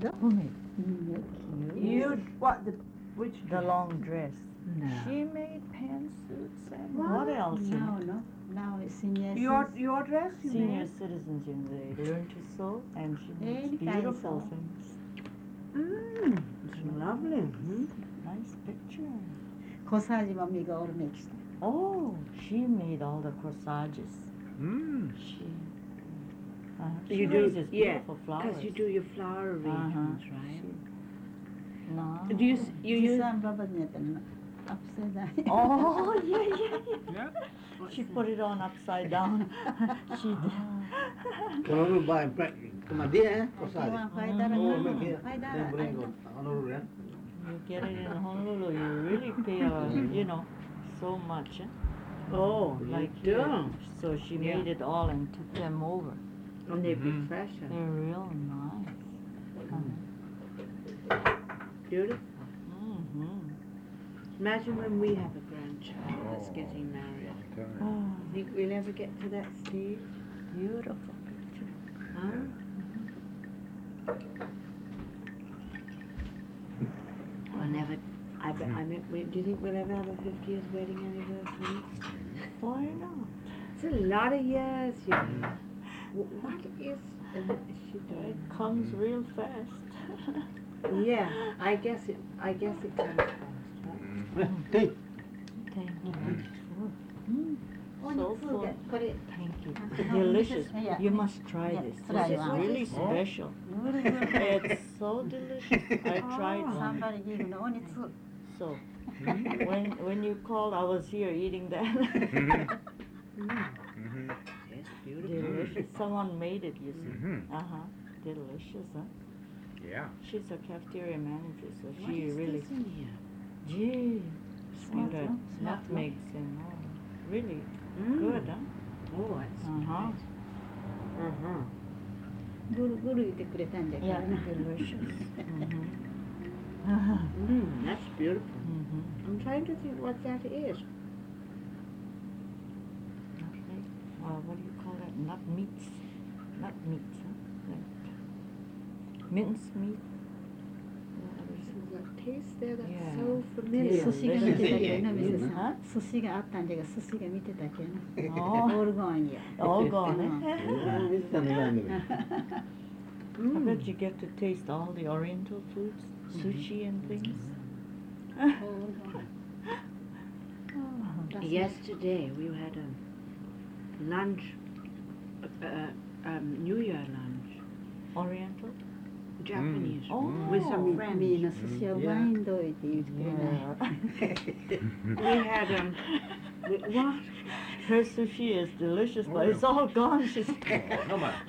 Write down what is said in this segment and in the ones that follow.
Fumi. You what the which The long dress. No. She made pantsuits and what else? No. Now it's senior. Your dress? You Senior made? citizens, they learn to sew and she makes Any kind beautiful sew. things. It's lovely. Nice picture. Corsage mami가 얼음했어. Oh, she made all the corsages. She You do raises beautiful flowers. because you do your flower arrangements, right? No. Do you use? 비싼 바바니였던 upside down. Oh, yeah. She put it on upside down. She did. Kalau buy cuma dia korsage. You get it in Honolulu, you really pay, so much. Oh, Like you here. do. So she made it all and took them over. And they'd be fresher. They're real nice. Beautiful. Mm-hmm. Imagine when we have a grandchild that's getting married. Oh, Think we'll ever get to that stage? beautiful picture. Huh? We'll never. Do you think we'll ever have a 50th wedding anniversary? Why not? It's a lot of years, you know. What is she It doing? comes real fast. Yeah, I guess it comes fast, right? Hey, Thank you. So full. これ Thank you. Delicious. Yeah. You must try Yeah, this. try This is one. really special. It's so delicious. I tried one. Somebody give no only two. So when you called, I was here eating that. It's beautiful. Delicious. Someone made it, you see. Delicious, huh? Yeah. She's a cafeteria manager, so What she is really. this in here? Gee, Smart, the huh? Smart, nutmegs and all. Really Mm. good, huh? Oh, that's Uh-huh. Uh-huh. ぐるぐる言ってくれたんだけど Yeah, な。 delicious. That's beautiful. Mm-hmm. I'm trying to think what that is. Nutmeg. What do you call that? Nut meats. Nut meats, huh? Like mince meat. There's a taste there that's Yeah. so familiar. 寿司が見てたけどな、 うんミセさん。寿司があったんじゃが、寿司が見てたけどな。 Oh, オールゴンや。 all gone, eh? I bet you get to taste all the Oriental foods, sushi and things. Yesterday we had a lunch, New Year lunch, Oriental? Japanese, Oh. with some みん friends. な寿司はうまいんどいって言ってくれない。 Yeah. We had what? Her sushi is delicious, but it's all gone. She said. Come on.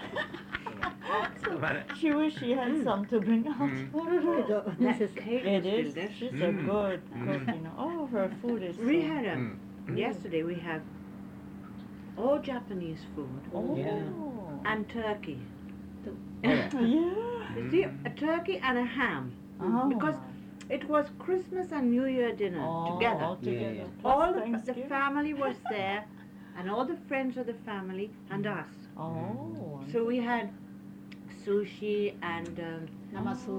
She wish she had some to bring out. That cake It was is. delicious. She's a good cook, Oh, her food is. We so- had yesterday we had all Japanese food Oh. and turkey. Yeah. You see, a turkey and a ham. Oh. Because it was Christmas and New Year dinner together. All together. Yeah. Plus All the Thanksgiving. family was there, and all the friends of the family and us. Oh. So we had sushi and 生酢。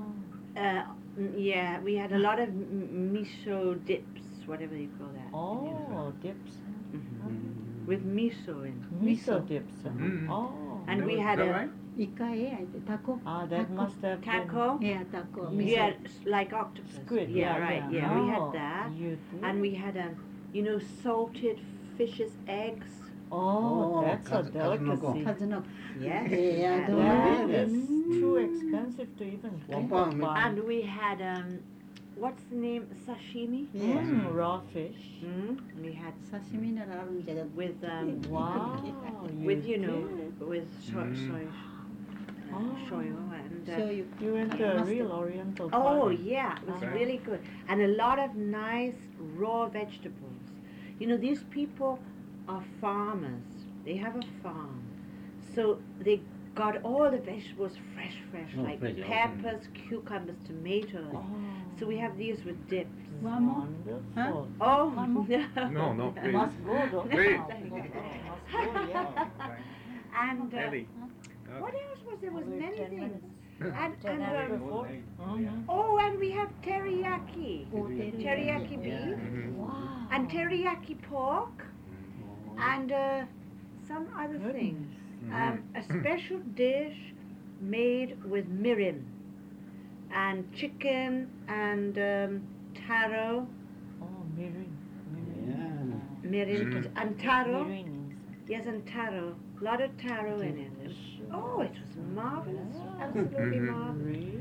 we had a lot of miso dips, whatever you call that. Oh, dips. With miso in. Miso dips. Oh. And we had a イカやってタコ。 Ah, that must have been taco. いや、タコ。 Yeah, like octopus. squid. Yeah, right. Yeah, we Oh, had that. You did. And we had salted fish's eggs. Oh, that's a delicacy. 数の。 Yes. Yeah, we the had That that. is too expensive to even think pound. about. And we had what's the name? Sashimi. Raw fish. We had 刺身ならあるんじゃが。 with Wow. with you know did. with soy shoyu and Shoyu. You went to a real Oriental oh party. yeah, it was Uh-huh. really good, and a lot of nice raw vegetables. You know, these people are farmers. They have a farm, so they got all the vegetables fresh, Oh, like fresh, okay. peppers, cucumbers, tomatoes. Oh, So we have these with dips. One more? wonderful. Oh One more? No, no, please. Must go though. Please. Must go, yeah. and Eddie. what else was there? Was Only many 10 things. minutes. And, Ten and after 4. Mhm. oh, and we have teriyaki. Teriyaki beef Mhm. Wow. and teriyaki pork and some other thing. Goodness. A special dish made with mirin and chicken and taro, Oh, mirin. Yeah. mirin Mm. and taro. Mirin is. Yes, and taro. A lot of taro in it. Oh, it was marvelous. Absolutely Mhm. marvelous. Really?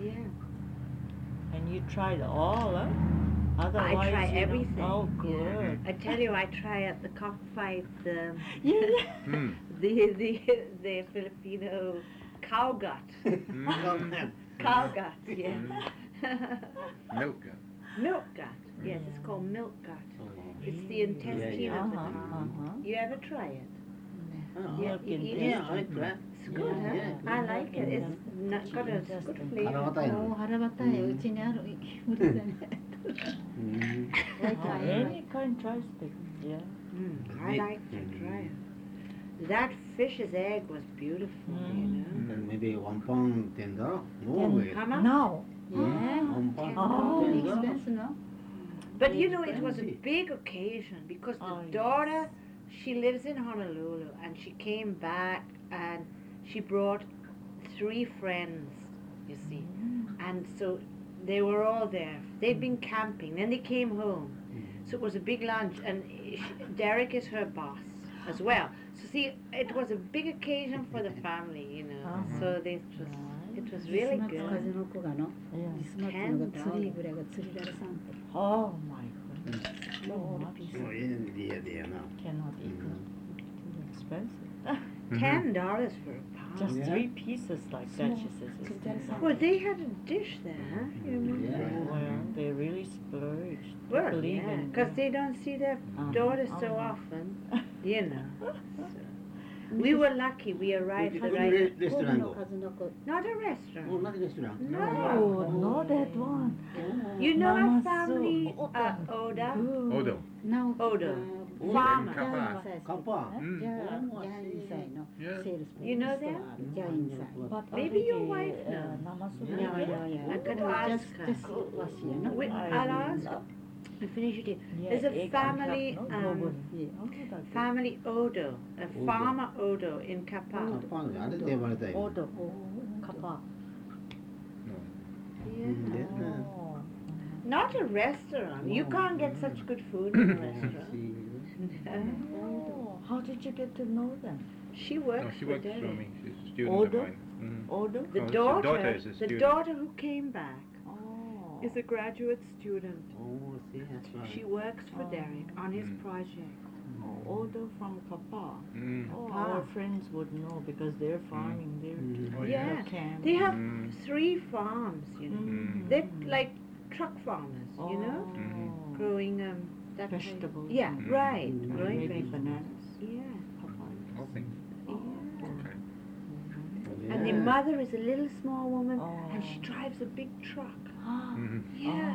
Yeah. And you tried all, huh? Otherwise, I try you know- everything. Oh, Yeah. good. I tell you, I try at the cockfight Yeah. Mm. the Filipino cow gut. Mm. Cow gut, yes. Milk. Milk gut. Yes, it's called milk gut. It's the intestine Yeah, of the Uh-huh, cow. uh-huh. You ever try it? Oh. Yeah, Milk you eat intestine. it? Yeah, I try. It's good, huh? Yeah. I like it. It's not got a good Intestine. flavor. 腹渡いおおの。 腹ばたい、うちにある無理だね。 うん。 大 Oh, 体 any kind try stick. Yeah. I like to try it. That fish's egg was beautiful, you know. And maybe 1 pound $10. No Ten- way. How much? Now. Yeah. 1 pound Oh. Big $10. expense, no? But you know, it was a Fancy. big occasion because the Oh, yes. daughter, she lives in Honolulu, and she came back and she brought 3 friends, you see. And so they were all there. They'd been camping, then they came home. So it was a big lunch, and Derek is her boss as well. So see, it was a big occasion for the family, you know. Uh-huh. So it was really ビスマッツ good. 風の子がの Yeah. ビスマッツのがツリーぐらいが釣りられさんと Oh my goodness. So much. そういうリアでやな。 Cannot eat it. Too expensive. $10 for a pound. Just Yeah. 3 pieces like that, she says. It's $10. Well, they had a dish there, huh? You remember? Yeah. Well, they really splurged. They Well, believe yeah, in because they don't see their Uh-huh, daughters so uh-huh. often, you know. So. We were lucky. We arrived at the right. レストランを。 数の子 Not a お restaurant. 同じレストラン。 Oh, not that one. You know our Mama family, so- Oda, Odo. なお Odo, Oh, farmer. Kappa. カッパ。 Mm. じゃあ2歳の Yeah. セールス You know them? じゃあ2歳 But Maybe your already, wife Namasu. Yeah, yeah, yeah. I could ask her. Just was here, no? Wait, I'll ask. We finish it. Yeah, There's a egg family, on top, no? Global. Yeah. Oh, that's good. Family Odo, a farmer Odo in カ Kappa. ッパあれで呼ばれたよ。 Odo. Kappa. Yeah. で Oh. Not a restaurant. You can't get such good food in a restaurant. Oh, how did you get to know them? She No, works she for works for Derek. me. She's a student Odo? of mine. Mm. Odo? The Oh, so daughter, is a the student. daughter who came back Oh. is a graduate student. おー、see, that's right. She works for Oh. Derek on his Mm. project. Oh, Odo from Kappa. Mm. Oh, Kappa. our friends would know because they're farming there too. Oh, Yeah. They're camp. They have Mm. 3 farms, you know. Mhm. They're like truck farmers, you know, Oh. growing that kind- Vegetables. Yeah, Mm. right. Mm. Growing Maybe vegetables. bananas. Yeah. Papayas. Okay. Yeah. Okay. And the Yeah. mother is a little small woman, Oh. and she drives a big truck. Mhm. Yeah.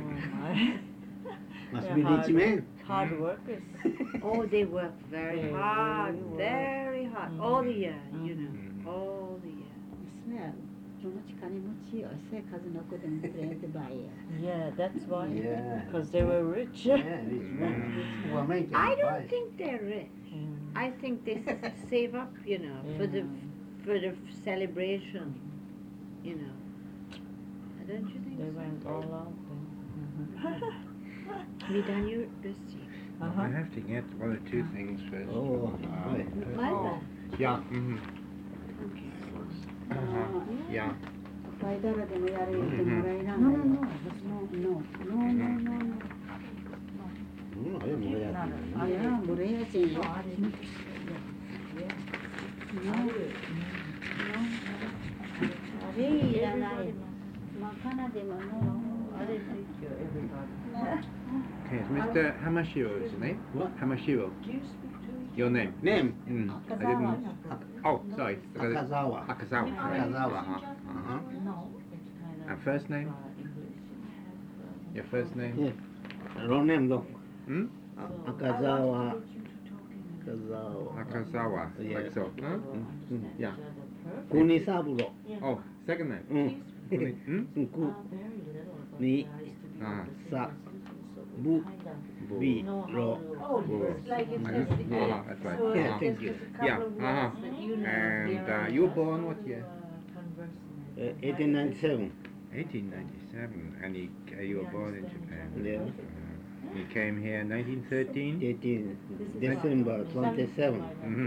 Must They're be rich man. Hard workers. Oh, they work very They hard, really work. very hard, Mm. all the year, you know, Mm. all the year. 娘はそのうち金持ちよせ数の子でもプレートバイヤ Yeah, that's why. Yeah. Because they were rich. Yeah, rich man. Who are making I buy. don't think they're rich. Mm. I think they save up, you know, for the celebration, you know. Don't you think They so? went all out then. We done your Lucy. I Uh-huh. have to get 1 or 2 things first. Oh, right. Oh. Yeah. Mm-hmm. ー Uh-huh. Yeah. ファイダラでもやる言ってもらえな No, い no, の no. There's no. Mm, I don't know that. あれはブレヤチンよ あれいらないまあカナでものあれ Okay, it's Mr. Hamashiro, is his name? What? Hamashiro. Your name? Name? Mm. I didn't. Oh, sorry. Akazawa. Akazawa. Akazawa. Uh-huh. No, it's kind of. And first name? English. Your first name? Yeah. Wrong name though. Hmm? Akazawa Nakazawa, Yeah. like so. Huh? Yeah. Kunisaburo. Oh, second name. くに Ah. さぶ Boo. びろ Oh, Whoa. it's like it's Uh-huh. just That's right. so Yeah, it's thank just you. a Yeah, couple of uh-huh. words that you know. And you were born what year? 1897 1897. And you were born in Japan. Yeah. You came here in 1913? 18 December 27 Mm-hmm.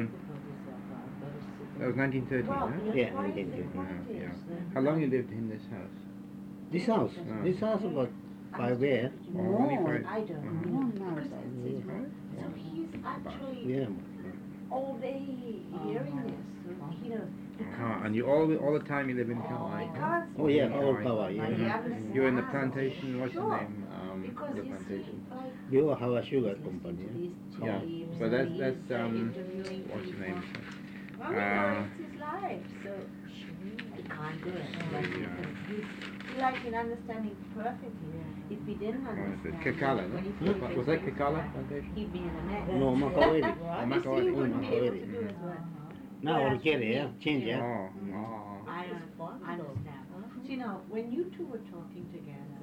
That was 1913, Well, huh? Yeah, why is it 1913. what it Yeah. is? How long you lived in this house? This house about 5 years. Oh, only No, five- I don't Uh-huh. know. もうなんだ So he's actually Yeah. all day hearing this. So, you know, And you all the time you live in he Kauai? huh? can't Oh yeah, all Kauai. power, He yeah. understands. You're in the plantation, what's the Sure. name? Because The you see, plantation. like, You have a sugar company. Yeah, but that's what's the name? Well, it's his life, so he can't do it. Like, Yeah. he like can understand it perfectly. If he didn't What is it? understand, Kekala, when he no? came Was to that his Kekala life, plantation? he'd be in a mess. No, Makaweli. Oh, You see, Makaweli. he wouldn't be able Makaweli. to do his work. Now already, yeah, change, Oh, yeah. oh. I understand. So, you know, when you two were talking together,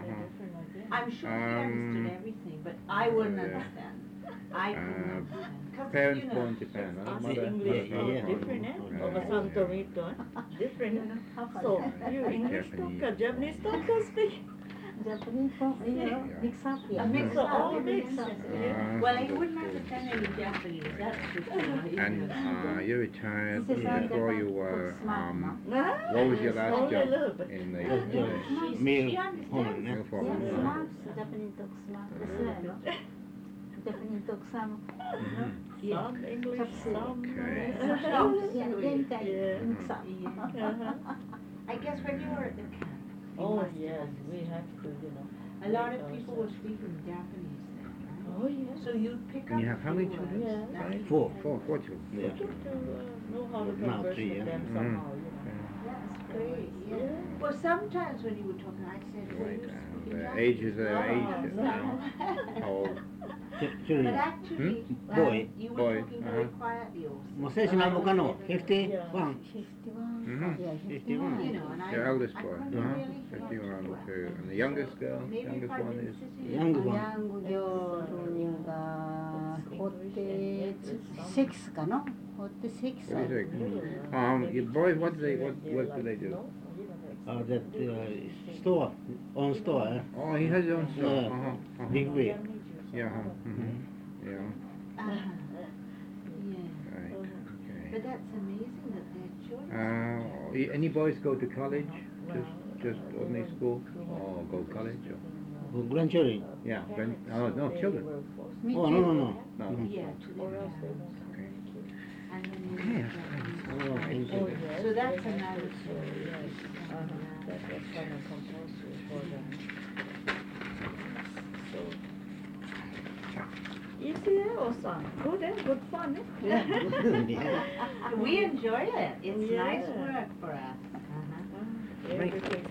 I'm sure he understood everything, but I wouldn't yeah. understand. I couldn't understand. 'Cause, Parents you know, born in Japan, huh? Ask Mother, English, mother, yeah. different, eh? Yeah. Over San Torito, different. So, you English talker, Japanese talker speak. ジャパニーズといろいろミックスアップや A mix So up. all mixed up. Well, he wouldn't understand any Japanese, that's for sure. And you retired This is all before the you were, Nah, what was your last only a job little bit. in the Meal She home, understands. yeah. ス uniform? マークスジャパニーズとスマークスやろジャパニーズとサム Some English, some. Okay. 現在ミックスアップ Yeah. I guess when you were at the camp, you Oh, must yes, have we understood. have to, you know. A lot of people were speaking Japanese then, right? Oh, yes. So you pick And up you have how many few children? words. Yeah. That's- Four. Four children. Yeah. To know how to Now converse three, with yeah. them somehow, you know. That's great, yeah. Yeah. Well, sometimes when you were talking, I said, oh, Right, you speak the Japanese. age is Oh, age now. no. How old? But Children. actually, Boy. you were Boy, talking very uh-huh. quietly also. もう選手なんぼかの51 Mhm. いや You know, and Your eldest I boy. couldn't Uh-huh. really hear 51 well. too. And the youngest girl, Maybe youngest if I one didn't is sit Young here. one. ヤングギョールが46かな46 what is it? Your boys, what do they do? that store, on store, eh? Oh, he has his own store. Yeah. Uh-huh. Uh-huh. Big wheel. Yeah. Mm-hmm. Yeah. Uh-huh. Yeah. Right. Okay. But that's amazing that they're children. Any boys go to college? Just ordinary school, or go college? Or? Grandchildren. Yeah. No, children. Oh, no. No. Yeah, to the Okay. And then Okay, you that's fine. Oh, thank Oh, you. yes. So that's we have another to, story. yes. That was kind of compulsory for them. So, easy, eh, Osan? Good, eh? Good fun, eh? Yeah. We enjoy it. It's Yeah. nice work for us. Uh-huh. Everything